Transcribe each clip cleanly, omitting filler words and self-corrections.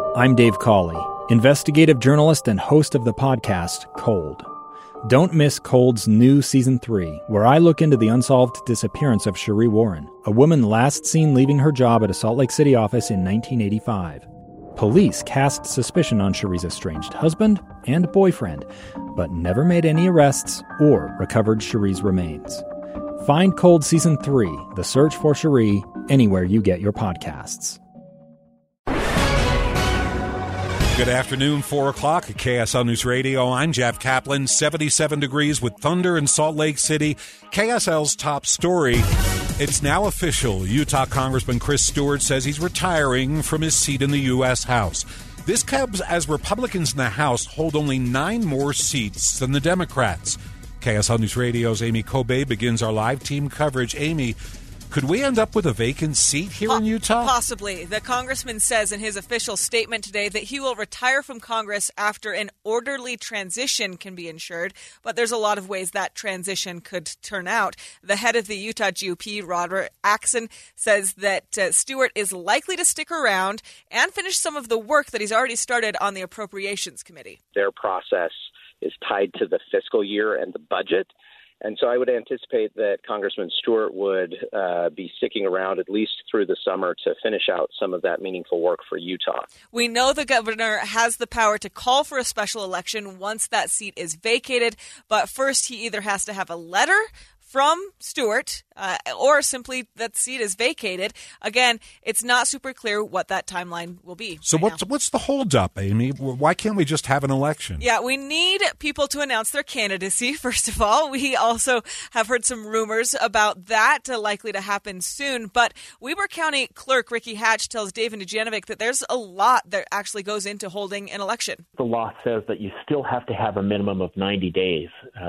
I'm Dave Cawley, investigative journalist and host of the podcast Cold. Don't miss Cold's new Season 3, where I look into the unsolved disappearance of Sheree Warren, a woman last seen leaving her job at a Salt Lake City office in 1985. Police cast suspicion on Sheree's estranged husband and boyfriend, but never made any arrests or recovered Sheree's remains. Find Cold Season 3, The Search for Sheree, anywhere you get your podcasts. Good afternoon, 4 o'clock at KSL News Radio. I'm Jeff Kaplan. 77 degrees with thunder in Salt Lake City. KSL's top story. It's now official. Utah Congressman Chris Stewart says he's retiring from his seat in the U.S. House. This comes as Republicans in the House hold only 9 more seats than the Democrats. KSL News Radio's Amy Kobe begins our live team coverage. Amy, could we end up with a vacant seat here in Utah? Possibly. The congressman says in his official statement today that he will retire from Congress after an orderly transition can be ensured, but there's a lot of ways that transition could turn out. The head of the Utah GOP, Robert Axson, says that Stewart is likely to stick around and finish some of the work that he's already started on the Appropriations Committee. Their process is tied to the fiscal year and the budget. And so I would anticipate that Congressman Stewart would be sticking around at least through the summer to finish out some of that meaningful work for Utah. We know the governor has the power to call for a special election once that seat is vacated, but first he either has to have a letter from Stewart or simply that seat is vacated. Again, it's not super clear what that timeline will be. So what's the holdup, Amy? Why can't we just have an election? Yeah, we need people to announce their candidacy, first of all. We also have heard some rumors about that likely to happen soon. But Weber County Clerk Ricky Hatch tells David Dujanovic that there's a lot that actually goes into holding an election. The law says that you still have to have a minimum of 90 days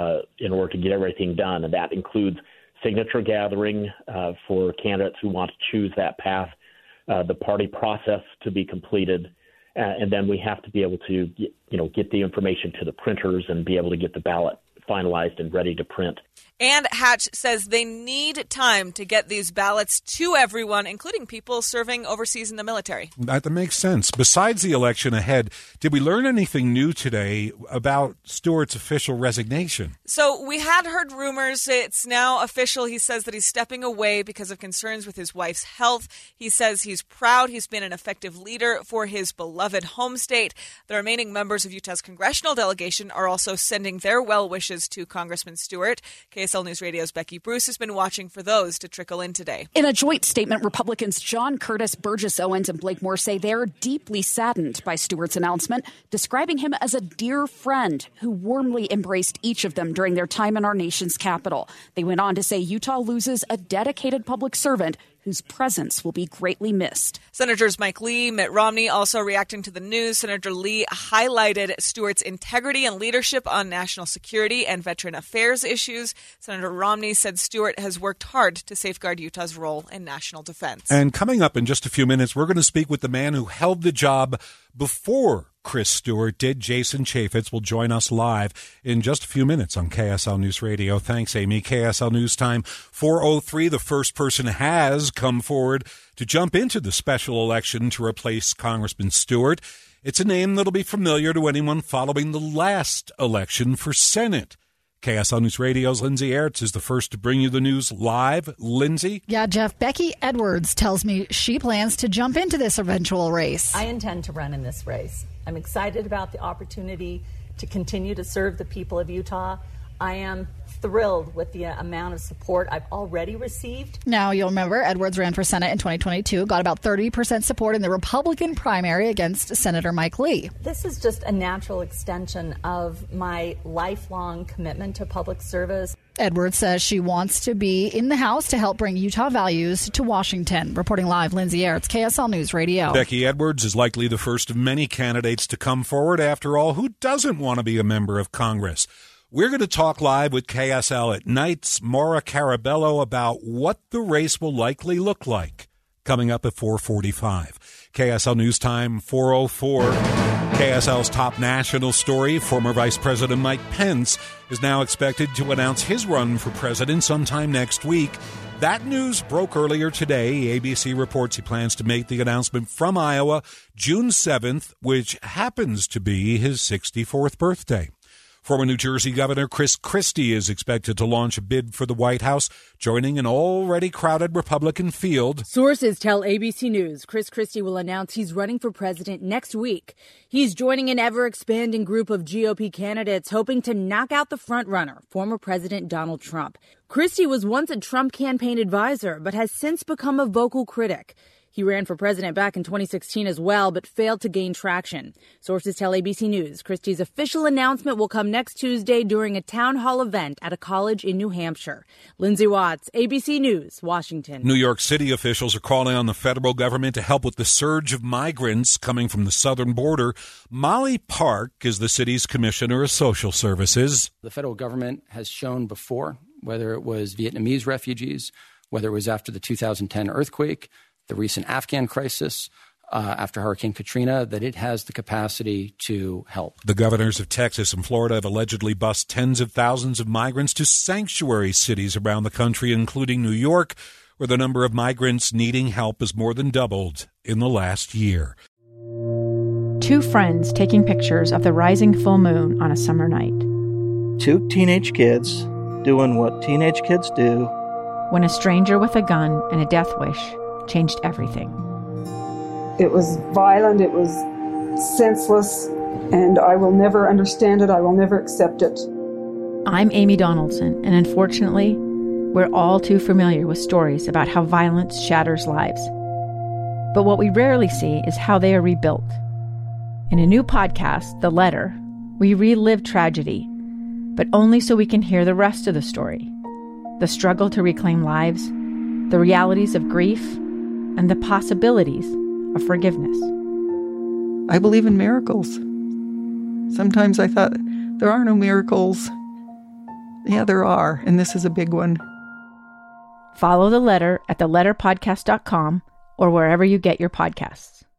in order to get everything done, and that includes signature gathering for candidates who want to choose that path, the party process to be completed, and then we have to be able to get the information to the printers and be able to get the ballot finalized and ready to print. And Hatch says they need time to get these ballots to everyone, including people serving overseas in the military. That makes sense. Besides the election ahead, did we learn anything new today about Stewart's official resignation? So we had heard rumors. It's now official. He says that he's stepping away because of concerns with his wife's health. He says he's proud he's been an effective leader for his beloved home state. The remaining members of Utah's congressional delegation are also sending their well wishes to Congressman Stewart. KSL News Radio's Becky Bruce has been watching for those to trickle in today. In a joint statement, Republicans John Curtis, Burgess Owens, and Blake Moore say they're deeply saddened by Stewart's announcement, describing him as a dear friend who warmly embraced each of them during their time in our nation's capital. They went on to say Utah loses a dedicated public servant whose presence will be greatly missed. Senators Mike Lee, Mitt Romney also reacting to the news. Senator Lee highlighted Stewart's integrity and leadership on national security and veteran affairs issues. Senator Romney said Stewart has worked hard to safeguard Utah's role in national defense. And coming up in just a few minutes, we're going to speak with the man who held the job before Chris Stewart did. Jason Chaffetz will join us live in just a few minutes on KSL News Radio. Thanks, Amy. KSL News Time 4:03. The first person has come forward to jump into the special election to replace Congressman Stewart. It's a name that'll be familiar to anyone following the last election for Senate. KSL News Radio's Lindsay Aerts is the first to bring you the news live. Lindsay? Yeah, Jeff, Becky Edwards tells me she plans to jump into this eventual race. I intend to run in this race. I'm excited about the opportunity to continue to serve the people of Utah. I am thrilled with the amount of support I've already received. Now, you'll remember Edwards ran for Senate in 2022, got about 30% support in the Republican primary against Senator Mike Lee. This is just a natural extension of my lifelong commitment to public service. Edwards says she wants to be in the House to help bring Utah values to Washington. Reporting live, Lindsay Aerts, KSL News Radio. Becky Edwards is likely the first of many candidates to come forward. After all, who doesn't want to be a member of Congress? We're going to talk live with KSL at Night's Maura Carabello about what the race will likely look like. Coming up at 4:45. KSL News Time 4:04. KSL's top national story, former Vice President Mike Pence is now expected to announce his run for president sometime next week. That news broke earlier today. ABC reports he plans to make the announcement from Iowa June 7th, which happens to be his 64th birthday. Former New Jersey Governor Chris Christie is expected to launch a bid for the White House, joining an already crowded Republican field. Sources tell ABC News Chris Christie will announce he's running for president next week. He's joining an ever-expanding group of GOP candidates hoping to knock out the frontrunner, former President Donald Trump. Christie was once a Trump campaign advisor, but has since become a vocal critic. He ran for president back in 2016 as well, but failed to gain traction. Sources tell ABC News Christie's official announcement will come next Tuesday during a town hall event at a college in New Hampshire. Lindsay Watts, ABC News, Washington. New York City officials are calling on the federal government to help with the surge of migrants coming from the southern border. Molly Park is the city's commissioner of social services. The federal government has shown before, whether it was Vietnamese refugees, whether it was after the 2010 earthquake, the recent Afghan crisis, after Hurricane Katrina, that it has the capacity to help. The governors of Texas and Florida have allegedly bused tens of thousands of migrants to sanctuary cities around the country, including New York, where the number of migrants needing help has more than doubled in the last year. Two friends taking pictures of the rising full moon on a summer night. Two teenage kids doing what teenage kids do. When a stranger with a gun and a death wish changed everything. It was violent, it was senseless, and I will never understand it, I will never accept it. I'm Amy Donaldson, and unfortunately, we're all too familiar with stories about how violence shatters lives. But what we rarely see is how they are rebuilt. In a new podcast, The Letter, we relive tragedy, but only so we can hear the rest of the story. The struggle to reclaim lives, the realities of grief, and the possibilities of forgiveness. I believe in miracles. Sometimes I thought, there are no miracles. Yeah, there are, and this is a big one. Follow The Letter at theletterpodcast.com or wherever you get your podcasts.